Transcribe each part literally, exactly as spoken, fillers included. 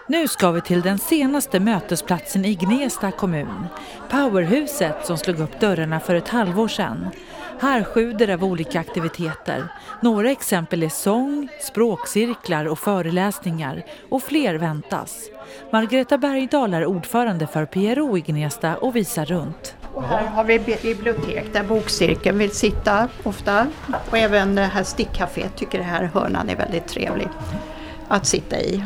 Nu ska vi till den senaste mötesplatsen i Gnesta kommun. Powerhuset som slog upp dörrarna för ett halvår sedan. Här sjuder av olika aktiviteter. Några exempel är sång, språkcirklar och föreläsningar. Och fler väntas. Margareta Bergdahl är ordförande för P R O i Gnesta och visar runt. Och här har vi bibliotek där bokcirkeln vill sitta ofta. Och även det här stickcafé tycker det här hörnan är väldigt trevlig att sitta i.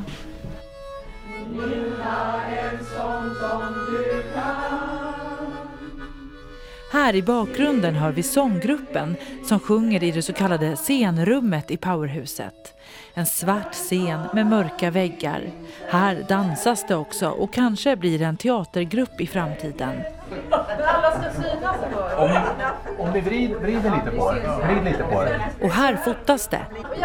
Här i bakgrunden hör vi sånggruppen som sjunger i det så kallade scenrummet i Powerhuset. En svart scen med mörka väggar. Här dansas det också och kanske blir det en teatergrupp i framtiden. Alla ska synas för. Om, om vi vrider, vrider lite på det. Vrid lite på det. Och här fotas det.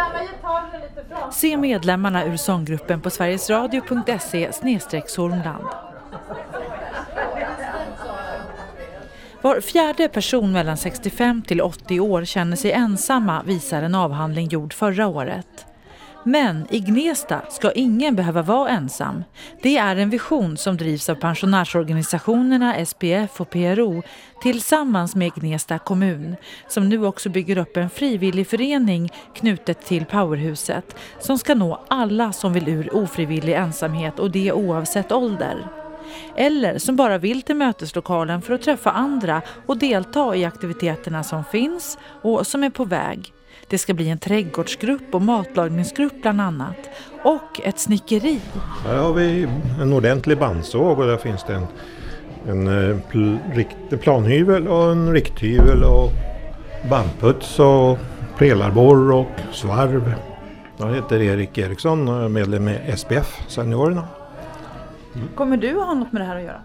Se medlemmarna ur sånggruppen på sverigesradio punkt se slash Sormland. Var fjärde person mellan sextiofem till åttio år känner sig ensamma, visar en avhandling gjord förra året. Men i Gnesta ska ingen behöva vara ensam. Det är en vision som drivs av pensionärsorganisationerna S P F och P R O tillsammans med Gnesta kommun, som nu också bygger upp en frivillig förening knutet till Powerhuset som ska nå alla som vill ur ofrivillig ensamhet, och det oavsett ålder. Eller som bara vill till möteslokalen för att träffa andra och delta i aktiviteterna som finns och som är på väg. Det ska bli en trädgårdsgrupp och matlagningsgrupp bland annat. Och ett snickeri. Här har vi en ordentlig bandsåg och där finns det en, en pl, rikt, planhyvel och en rikthyvel och bandputs och prelarborr och svarv. Jag heter Erik Eriksson och är medlem med S P F, Seniorerna. Mm. Kommer du att ha något med det här att göra?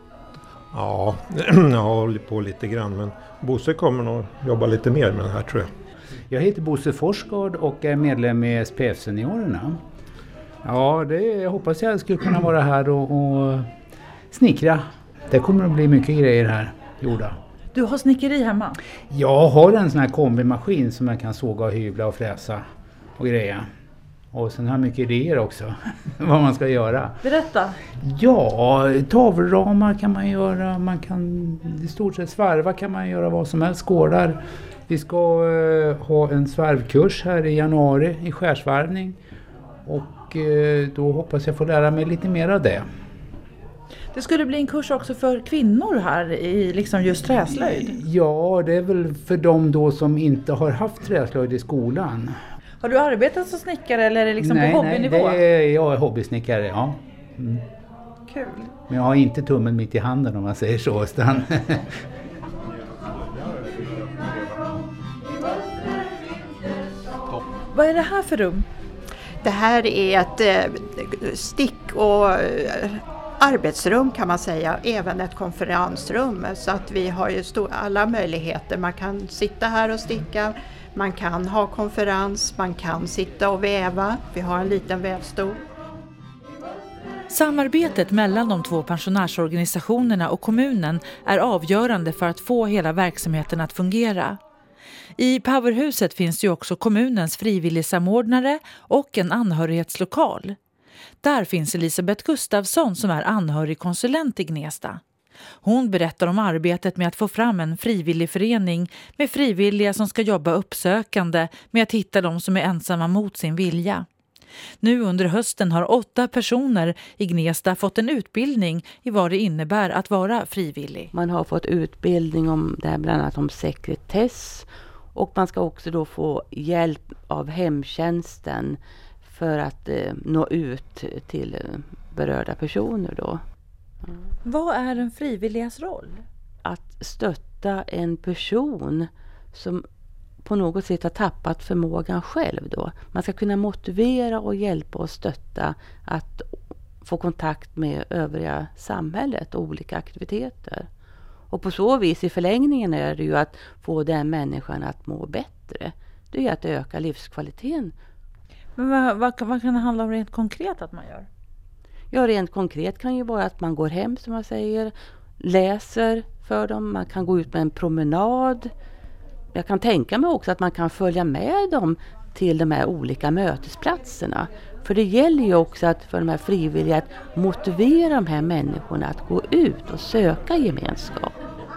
Ja, jag håller på lite grann, men Bosse kommer nog jobba lite mer med det här, tror jag. Jag heter Bosse Forsgård och är medlem med S P F-seniorerna. Ja, det, jag hoppas jag skulle kunna vara här och, och snickra. Det kommer att bli mycket grejer här gjorda. Du har snickeri hemma? Jag har en sån här kombimaskin som jag kan såga och hyvla och fräsa och greja. Och sen har jag mycket idéer också, vad man ska göra. Berätta. Ja, tavelramar kan man göra, man kan i stort sett svarva kan man göra vad som helst, skålar. Vi ska uh, ha en svarvkurs här i januari i skärsvarvning och uh, då hoppas jag få lära mig lite mer av det. Det skulle bli en kurs också för kvinnor här i liksom just träslöjd. Ja, det är väl för dem då som inte har haft träslöjd i skolan. Har du arbetat som snickare eller är det liksom nej, på hobbynivå? Nej, det är, jag är hobbysnickare, ja. Mm. Kul. Men jag har inte tummen mitt i handen om man säger så. Utan Vad är det här för rum? Det här är ett eh, stick- och eh, arbetsrum kan man säga, även ett konferensrum. Så att vi har ju stor, alla möjligheter. Man kan sitta här och sticka, man kan ha konferens, man kan sitta och väva. Vi har en liten vävstol. Samarbetet mellan de två pensionärsorganisationerna och kommunen är avgörande för att få hela verksamheten att fungera. I Powerhuset finns ju också kommunens frivilligsamordnare och en anhörighetslokal. Där finns Elisabeth Gustafsson som är anhörigkonsulent i Gnesta. Hon berättar om arbetet med att få fram en frivillig förening med frivilliga som ska jobba uppsökande med att hitta de som är ensamma mot sin vilja. Nu under hösten har åtta personer i Gnesta fått en utbildning i vad det innebär att vara frivillig. Man har fått utbildning om det här, bland annat om sekretess, och man ska också då få hjälp av hemtjänsten för att eh, nå ut till eh, berörda personer då. Mm. Vad är en frivilligas roll? Att stötta en person som på något sätt har tappat förmågan själv då. Man ska kunna motivera och hjälpa och stötta att få kontakt med övriga samhället och olika aktiviteter. Och på så vis i förlängningen är det ju att få den människan att må bättre. Det är ju att öka livskvaliteten. Men vad, vad, vad kan det handla om rent konkret att man gör? Ja, rent konkret kan ju vara att man går hem som man säger, läser för dem, man kan gå ut med en promenad. Jag kan tänka mig också att man kan följa med dem till de här olika mötesplatserna För det gäller ju också att för de här frivilliga att motivera de här människorna att gå ut och söka gemenskap.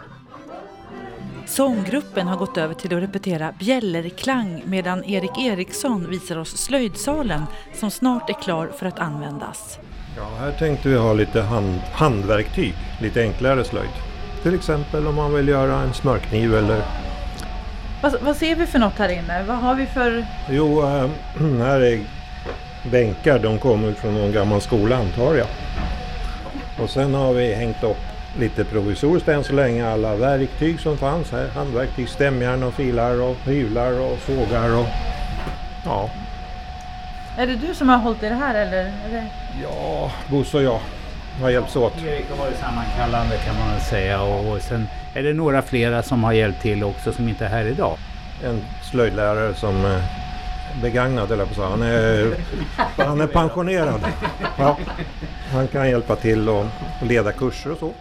Sånggruppen har gått över till att repetera bjällerklang medan Erik Eriksson visar oss slöjdsalen som snart är klar för att användas. Ja, här tänkte vi ha lite hand, handverktyg, lite enklare slöjd. Till exempel om man vill göra en smörkniv eller... Vad, vad ser vi för något här inne? Vad har vi för... Jo, äh, här är bänkar, de kommer från någon gammal skola antar jag. Och sen har vi hängt upp lite provisoriskt än så länge alla verktyg som fanns här. Handverktyg, stämjärn och filar och hyvlar och sågar och... Ja. Är det du som har hållit i det här eller? Är det... Ja, Bosse och jag har hjälpts åt. Erik har varit sammankallande kan man väl säga och, och sen är det några flera som har hjälpt till också som inte är här idag. En slöjdlärare som eh, begagnad eller så. Han är, han är pensionerad. Ja, han kan hjälpa till och, och leda kurser och så.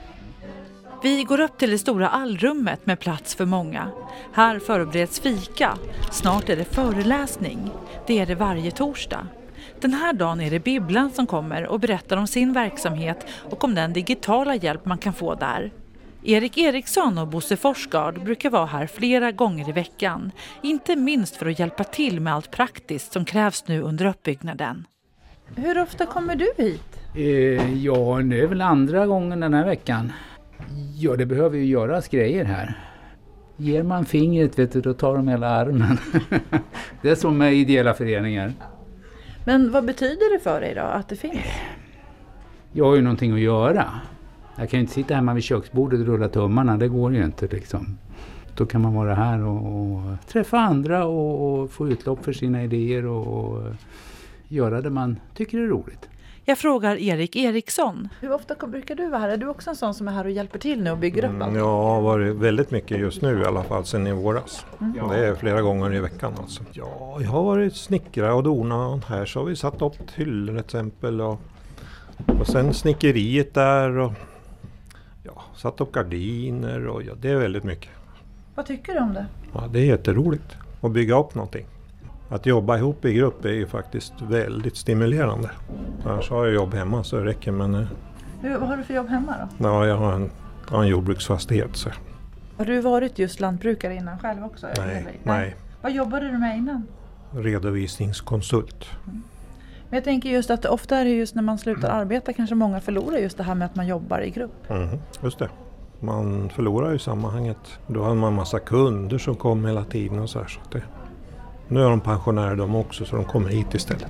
Vi går upp till det stora allrummet med plats för många. Här förbereds fika. Snart är det föreläsning. Det är det varje torsdag. Den här dagen är det Bibblan som kommer och berättar om sin verksamhet och om den digitala hjälp man kan få där. Erik Eriksson och Bosse Forsgard brukar vara här flera gånger i veckan. Inte minst för att hjälpa till med allt praktiskt som krävs nu under uppbyggnaden. Hur ofta kommer du hit? Eh, ja, det är väl andra gången den här veckan. Ja, det behöver ju göras grejer här. Ger man fingret, vet du, då tar de hela armen. Det är som med ideella föreningar. Men vad betyder det för dig då att det finns? Jag har ju någonting att göra. Jag kan ju inte sitta hemma vid köksbordet och rulla tummarna, det går ju inte liksom. Då kan man vara här och, och träffa andra och, och få utlopp för sina idéer och, och göra det man tycker är roligt. Jag frågar Erik Eriksson. Hur ofta brukar du vara här? Är du också en sån som är här och hjälper till nu och bygger upp allt? Mm, jag har varit väldigt mycket just nu i alla fall sedan i våras. Mm. Det är flera gånger i veckan alltså. Ja, jag har varit snickra och dona. Här så har vi satt upp hyllor till exempel. Och, och sen snickeriet där och ja, satt upp gardiner och ja, det är väldigt mycket. Vad tycker du om det? Ja, det är jätteroligt att bygga upp någonting. Att jobba ihop i grupp är ju faktiskt väldigt stimulerande. Annars har jag jobb hemma så det räcker. Men, Hur, vad har du för jobb hemma då? Ja, jag har en, jag har en jordbruksfastighet. Så. Har du varit just lantbrukare innan själv också? Nej, nej. nej. Vad jobbade du med innan? Redovisningskonsult. Mm. Men jag tänker just att ofta är det just när man slutar arbeta kanske många förlorar just det här med att man jobbar i grupp. Mm, just det. Man förlorar ju sammanhanget. Då har man en massa kunder som kommer hela tiden och så här. Så det, nu är de pensionärer de också så de kommer hit istället.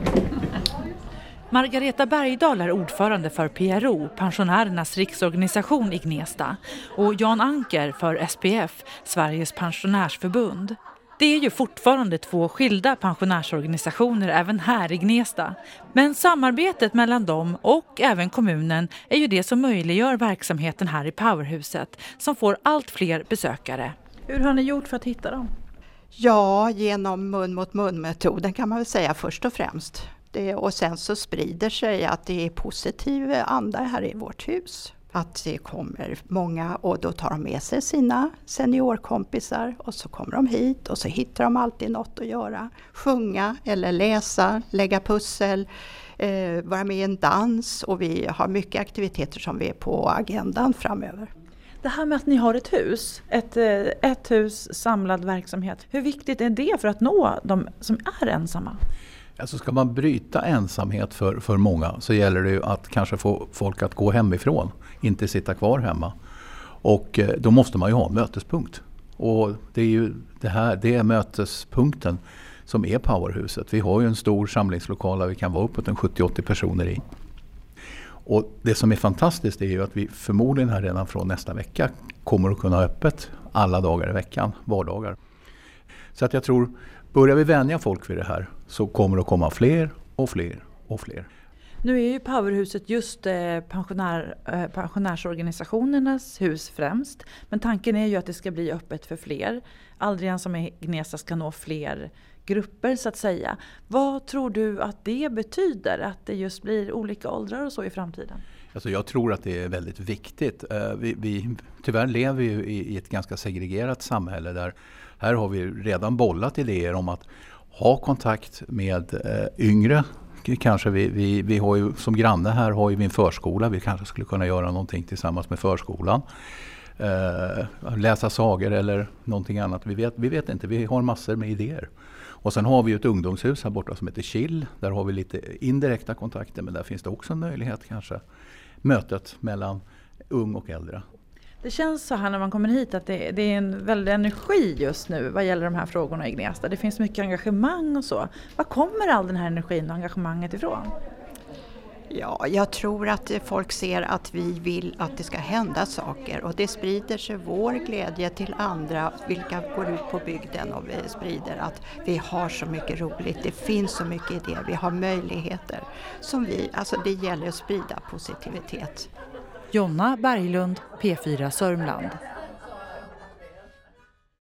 Margareta Bergdahl är ordförande för P R O, Pensionärernas riksorganisation i Gnesta, och Jan Anker för S P F, Sveriges pensionärsförbund. Det är ju fortfarande två skilda pensionärsorganisationer även här i Gnesta. Men samarbetet mellan dem och även kommunen är ju det som möjliggör verksamheten här i Powerhuset som får allt fler besökare. Hur har ni gjort för att hitta dem? Ja, genom mun mot mun-metoden kan man väl säga först och främst. Det, och sen så sprider sig att det är positiv anda här i vårt hus. Att det kommer många och då tar de med sig sina seniorkompisar och så kommer de hit och så hittar de alltid något att göra. Sjunga eller läsa, lägga pussel, eh, vara med i en dans och vi har mycket aktiviteter som vi är på agendan framöver. Det här med att ni har ett hus, ett, ett hus samlad verksamhet. Hur viktigt är det för att nå de som är ensamma? Alltså ska man bryta ensamhet för, för många så gäller det ju att kanske få folk att gå hemifrån, inte sitta kvar hemma. Och då måste man ju ha en mötespunkt. Och det är ju det här, det är mötespunkten som är Powerhuset. Vi har ju en stor samlingslokal där vi kan vara uppåt en sjuttio åttio personer i. Och det som är fantastiskt är ju att vi förmodligen här redan från nästa vecka kommer att kunna ha öppet alla dagar i veckan, vardagar. Så att jag tror, börjar vi vänja folk vid det här så kommer det att komma fler och fler och fler. Nu är ju Powerhuset just eh, pensionär, eh, pensionärsorganisationernas hus främst. Men tanken är ju att det ska bli öppet för fler. Aldrig som i Gnesta ska nå fler grupper så att säga. Vad tror du att det betyder? Att det just blir olika åldrar och så i framtiden? Alltså jag tror att det är väldigt viktigt. Vi, vi, tyvärr lever vi ju i, i ett ganska segregerat samhälle där här har vi redan bollat idéer om att ha kontakt med eh, yngre. Kanske vi, vi, vi har ju som granne här har ju vi en förskola. Vi kanske skulle kunna göra någonting tillsammans med förskolan. Eh, läsa sagor eller någonting annat. Vi vet, vi vet inte, vi har massor med idéer. Och sen har vi ju ett ungdomshus här borta som heter Chill. Där har vi lite indirekta kontakter, men där finns det också en möjlighet kanske. Mötet mellan ung och äldre. Det känns så här när man kommer hit att det, det är en väldig energi just nu vad gäller de här frågorna i Gnesta. Det finns mycket engagemang och så. Var kommer all den här energin och engagemanget ifrån? Ja, jag tror att folk ser att vi vill att det ska hända saker och det sprider sig vår glädje till andra, vilka går ut på bygden och vi sprider att vi har så mycket roligt, det finns så mycket idéer, vi har möjligheter som vi, alltså det gäller att sprida positivitet. Jonna Berglund, P fyra Sörmland.